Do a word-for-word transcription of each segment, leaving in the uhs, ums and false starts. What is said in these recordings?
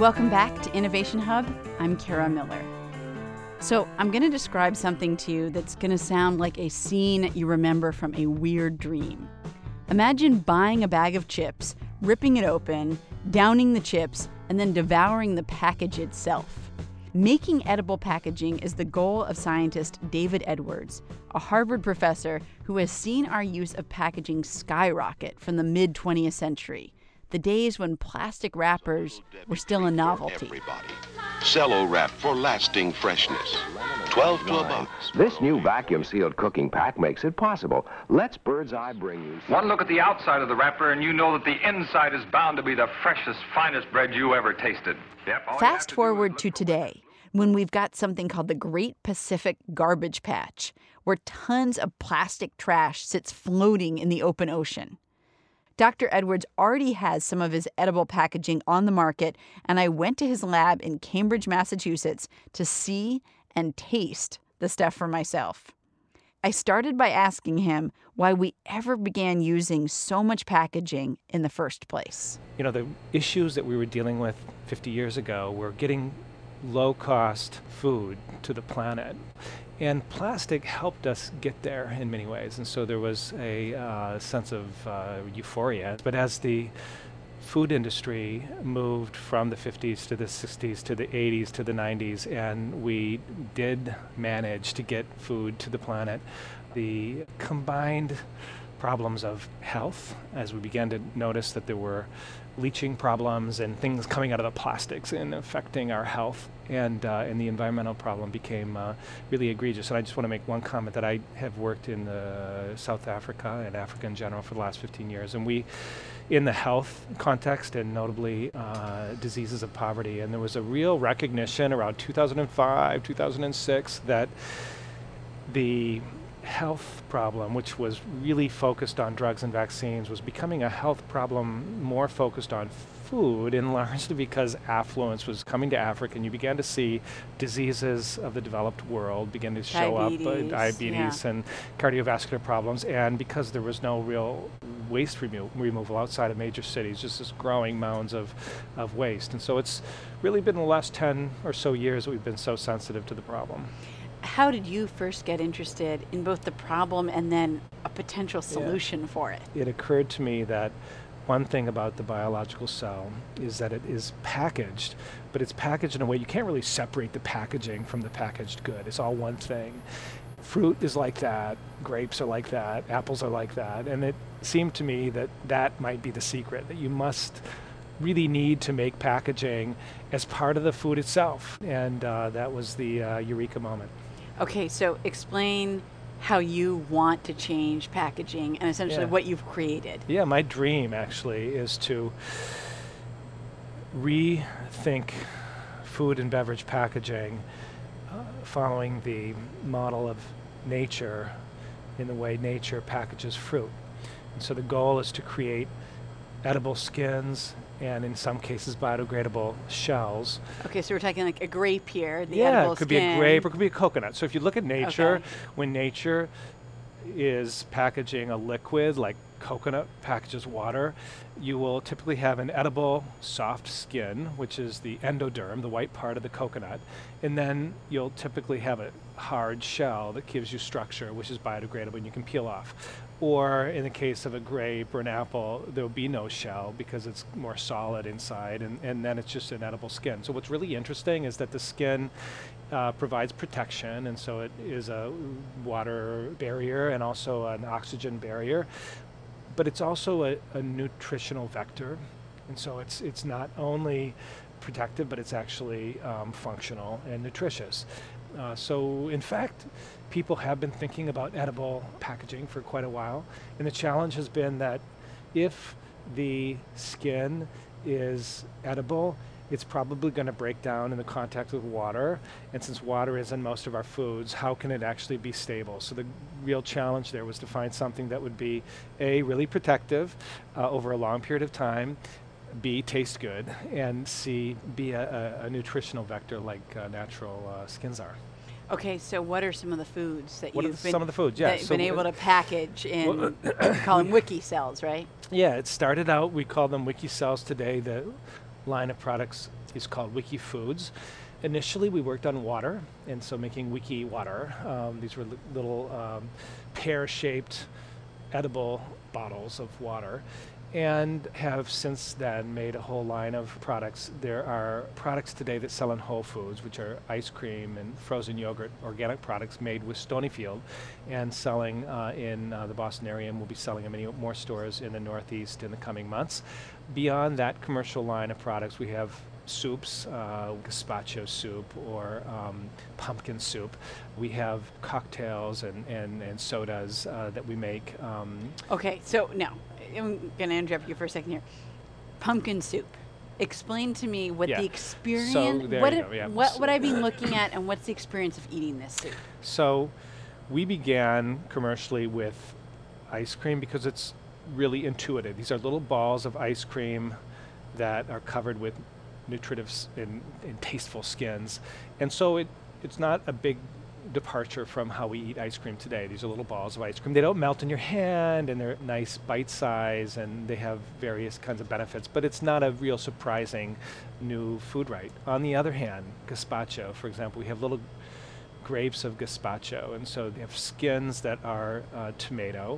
Welcome back to Innovation Hub. I'm Kara Miller. So I'm going to describe something to you that's going to sound like a scene you remember from a weird dream. Imagine buying a bag of chips, ripping it open, downing the chips, and then devouring the package itself. Making edible packaging is the goal of scientist David Edwards, a Harvard professor who has seen our use of packaging skyrocket from the mid twentieth century, the days when plastic wrappers were still a novelty. Everybody. Cello wrap for lasting freshness. twelve to a box. This new vacuum-sealed cooking pack makes it possible. Let's Bird's Eye bring you... One look at the outside of the wrapper and you know that the inside is bound to be the freshest, finest bread you ever tasted. Yep, all you have Fast to do forward is to look for- today, when we've got something called the Great Pacific Garbage Patch, where tons of plastic trash sits floating in the open ocean. Doctor Edwards already has some of his edible packaging on the market, and I went to his lab in Cambridge, Massachusetts to see and taste the stuff for myself. I started by asking him why we ever began using so much packaging in the first place. You know, the issues that we were dealing with fifty years ago were getting low-cost food to the planet. And plastic helped us get there in many ways. And so there was a uh, sense of uh, euphoria. But as the food industry moved from the fifties to the sixties to the eighties to the nineties, and we did manage to get food to the planet, the combined problems of health, as we began to notice that there were leaching problems and things coming out of the plastics and affecting our health, and uh, and the environmental problem became uh, really egregious. And I just want to make one comment that I have worked in uh, South Africa and Africa in general for the last fifteen years, and we, in the health context and notably uh, diseases of poverty, and there was a real recognition around two thousand five, two thousand six that the health problem, which was really focused on drugs and vaccines, was becoming a health problem more focused on food, and largely because affluence was coming to Africa, and you began to see diseases of the developed world begin to show Diabetes, up, uh, diabetes yeah. and cardiovascular problems, and because there was no real waste remo- removal outside of major cities, just this growing mounds of, of waste. And so it's really been the last ten or so years that we've been so sensitive to the problem. How did you first get interested in both the problem and then a potential solution yeah. for it? It occurred to me that one thing about the biological cell is that it is packaged, but it's packaged in a way you can't really separate the packaging from the packaged good. It's all one thing. Fruit is like that, grapes are like that, apples are like that, and it seemed to me that that might be the secret, that you must really need to make packaging as part of the food itself, and uh, that was the uh, eureka moment. Okay, so explain how you want to change packaging and essentially Yeah. what you've created. Yeah, my dream actually is to rethink food and beverage packaging uh, following the model of nature in the way nature packages fruit. And so the goal is to create edible skins and in some cases biodegradable shells. Okay, so we're talking like a grape here, the yeah, edible it could skin. be a grape or it could be a coconut. So if you look at nature, Okay. when nature is packaging a liquid like coconut packages water, you will typically have an edible soft skin, which is the endoderm, the white part of the coconut, and then you'll typically have a hard shell that gives you structure, which is biodegradable and you can peel off. Or in the case of a grape or an apple, there will be no shell because it's more solid inside, and, and then it's just an edible skin. So what's really interesting is that the skin uh, provides protection, and so it is a water barrier and also an oxygen barrier, but it's also a, a nutritional vector. And so it's, it's not only protective, but it's actually um, functional and nutritious. Uh, so in fact, people have been thinking about edible packaging for quite a while, and the challenge has been that if the skin is edible, it's probably going to break down in the contact with water, and since water is in most of our foods, how can it actually be stable? So the real challenge there was to find something that would be A, really protective uh, over a long period of time, B, taste good, and C, be a, a, a nutritional vector like uh, natural uh, skins are. Okay, so what are some of the foods that What are you've the- been, some of the foods, yeah, that you've so been able uh, to package in, you call them wiki cells, right? Yeah, it started out, we call them wiki cells today. The line of products is called Wiki Foods. Initially, we worked on water, and so making Wiki water. Um, these were li- little um, pear-shaped edible bottles of water, and have since then made a whole line of products. There are products today that sell in Whole Foods, which are ice cream and frozen yogurt, organic products made with Stonyfield, and selling uh, in uh, the Boston area, and we'll be selling in many more stores in the Northeast in the coming months. Beyond that commercial line of products, we have soups, uh, gazpacho soup or um, pumpkin soup. We have cocktails and, and, and sodas uh, that we make. Um, Okay, so now, I'm going to interrupt you for a second here. Pumpkin soup. Explain to me what Yeah. the experience, So there what, you it- go, yeah. what, what I've been looking at, and what's the experience of eating this soup? So we began commercially with ice cream because it's really intuitive. These are little balls of ice cream that are covered with nutritive s- and, and tasteful skins. And so it, it's not a big departure from how we eat ice cream today. These are little balls of ice cream. They don't melt in your hand, and they're nice bite size, and they have various kinds of benefits, but it's not a real surprising new food right. On the other hand, gazpacho, for example, we have little grapes of gazpacho, and so they have skins that are uh, tomato,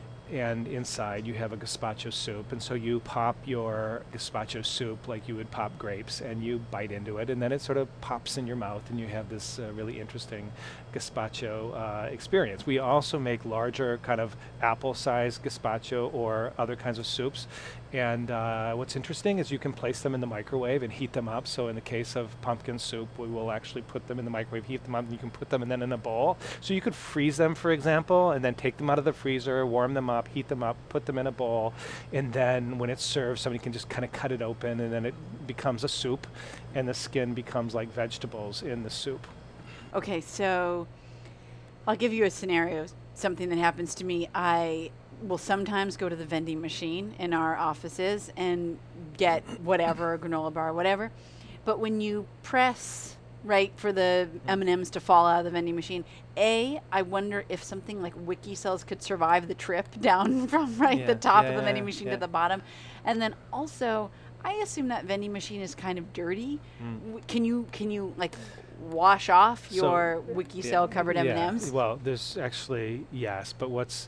and inside you have a gazpacho soup, and so you pop your gazpacho soup like you would pop grapes, and you bite into it, and then it sort of pops in your mouth, and you have this uh, really interesting gazpacho uh, experience. We also make larger kind of apple-sized gazpacho or other kinds of soups, and uh, what's interesting is you can place them in the microwave and heat them up. So in the case of pumpkin soup, we will actually put them in the microwave, heat them up, and you can put them and then in a bowl. So you could freeze them, for example, and then take them out of the freezer, warm them up, heat them up, put them in a bowl, and then when it's served, somebody can just kind of cut it open, and then it becomes a soup, and the skin becomes like vegetables in the soup. Okay, so I'll give you a scenario, something that happens to me. I will sometimes go to the vending machine in our offices and get whatever, a granola bar, whatever. But when you press right for the M and M's to fall out of the vending machine, A, I wonder if something like Wiki Cells could survive the trip down from right Yeah, the top yeah, of the yeah, vending machine yeah. to the bottom. And then also, I assume that vending machine is kind of dirty. W- Can you can you like wash off So, your Wiki Cell covered M and M's? Yeah, well, there's actually, yes, but what's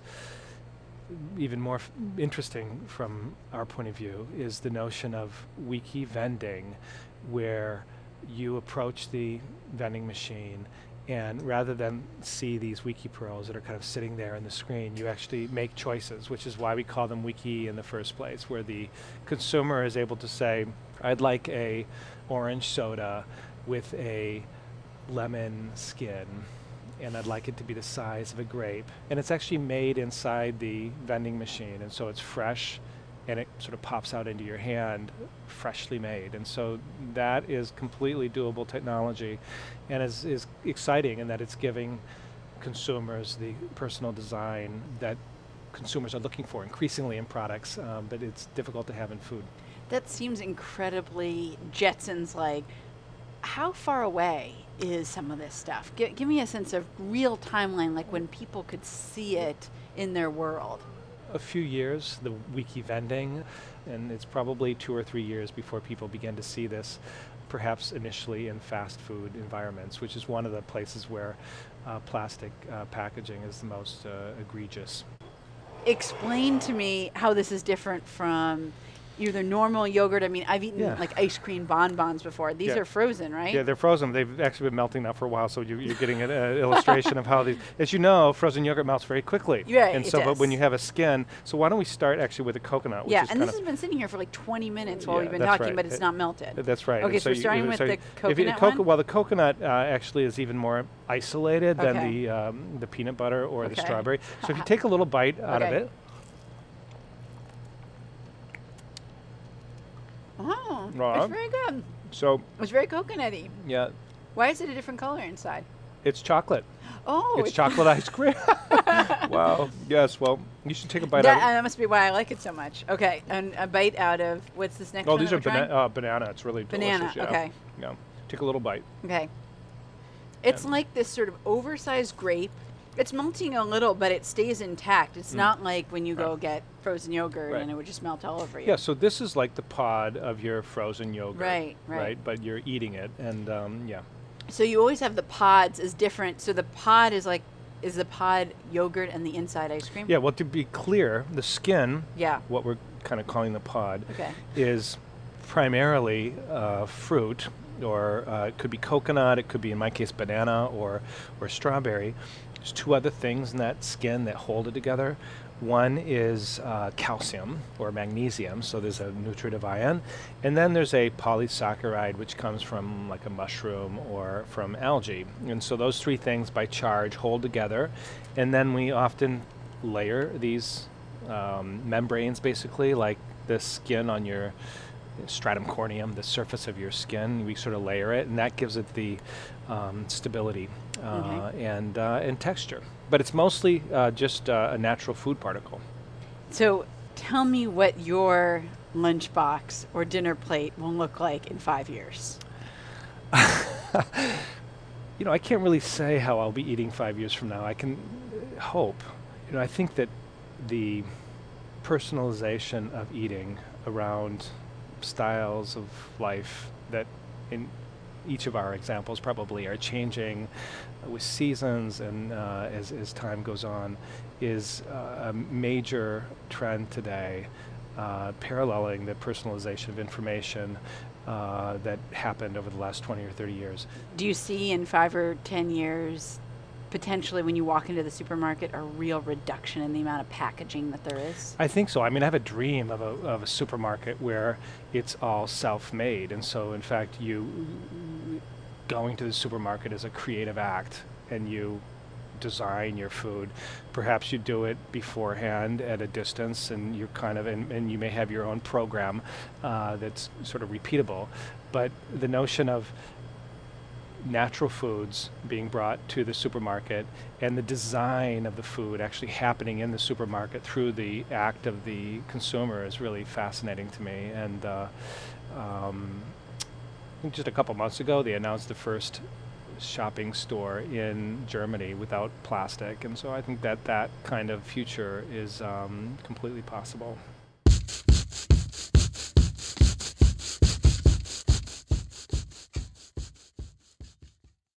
even more f- interesting from our point of view is the notion of wiki vending, where you approach the vending machine, and rather than see these wiki pearls that are kind of sitting there on the screen, you actually make choices, which is why we call them wiki in the first place, where the consumer is able to say, I'd like a orange soda with a lemon skin, and I'd like it to be the size of a grape. And it's actually made inside the vending machine, and so it's fresh, and it sort of pops out into your hand, freshly made. And so that is completely doable technology, and is, is exciting in that it's giving consumers the personal design that consumers are looking for increasingly in products, um, but it's difficult to have in food. That seems incredibly Jetsons like. How far away is some of this stuff? G- give me a sense of real timeline, like when people could see it in their world. A few years, the wiki vending, and it's probably two or three years before people begin to see this, perhaps initially in fast food environments, which is one of the places where uh, plastic uh, packaging is the most uh, egregious. Explain to me how this is different from either normal yogurt. I mean, I've eaten Yeah. like ice cream bonbons before. These Yeah. are frozen, right? Yeah, they're frozen. They've actually been melting now for a while, so you, you're getting an uh, illustration of how these. As you know, frozen yogurt melts very quickly. Right, And it so, but when does. you have a skin, so why don't we start actually with a coconut? Which yeah, is and kind this of has been sitting here for like twenty minutes while Yeah, we've been that's talking, right. but it's It- not melted. That's right. Okay, And so we're you- starting you- with so the you- if you- coconut coco- one? Well, the coconut uh, actually is even more isolated than Okay. the um, the peanut butter or the Okay. strawberry. So if you take a little bite out of Okay. it, Oh, Right. it's very good. so It's very coconutty. yeah, Why is it a different color inside? it's chocolate. Oh, it's chocolate ice cream. Wow. Yes. Well, you should take a bite That, out of it. uh, that must be why I like it so much. Okay, and a bite out of what's this next Oh, one? these that are we're trying? bana- uh, banana. It's really Banana, delicious. Yeah. okay. Yeah. Take a little bite. Okay. It's Yeah. like this sort of oversized grape It's melting a little, but it stays intact. It's Mm. not like when you go Right. get frozen yogurt Right. and it would just melt all over you. Yeah, so this is like the pod of your frozen yogurt. Right, right. But you're eating it, and um, yeah. So you always have the pods as different. So the pod is like, is the pod yogurt and the inside ice cream? Yeah, well, to be clear, the skin, Yeah. what we're kind of calling the pod, Okay. is primarily uh, fruit, or uh, it could be coconut, it could be, in my case, banana or, or strawberry. There's two other things in that skin that hold it together. One is uh, calcium or magnesium, so there's a nutritive ion. And then there's a polysaccharide, which comes from like a mushroom or from algae. And so those three things by charge hold together. And then we often layer these um, membranes, basically, like the skin on your stratum corneum, the surface of your skin. We sort of layer it, and that gives it the um, stability uh, Okay. and uh, and texture. But it's mostly uh, just uh, a natural food particle. So tell me what your lunchbox or dinner plate will look like in five years. You know, I can't really say how I'll be eating five years from now. I can uh, hope. You know, I think that the personalization of eating around styles of life that in each of our examples probably are changing uh, with seasons and uh, as, as time goes on is uh, a major trend today, uh, paralleling the personalization of information uh, that happened over the last twenty or thirty years. Do you see in five or ten years, potentially when you walk into the supermarket, a real reduction in the amount of packaging that there is? I think so. I mean, I have a dream of a, of a supermarket where it's all self-made. And so, in fact, you going to the supermarket is a creative act, and you design your food. Perhaps you do it beforehand at a distance, and you're kind of, and, and you may have your own program uh, that's sort of repeatable. But the notion of natural foods being brought to the supermarket and the design of the food actually happening in the supermarket through the act of the consumer is really fascinating to me. And uh, um, I think just a couple months ago they announced the first shopping store in Germany without plastic, and so I think that that kind of future is um, completely possible.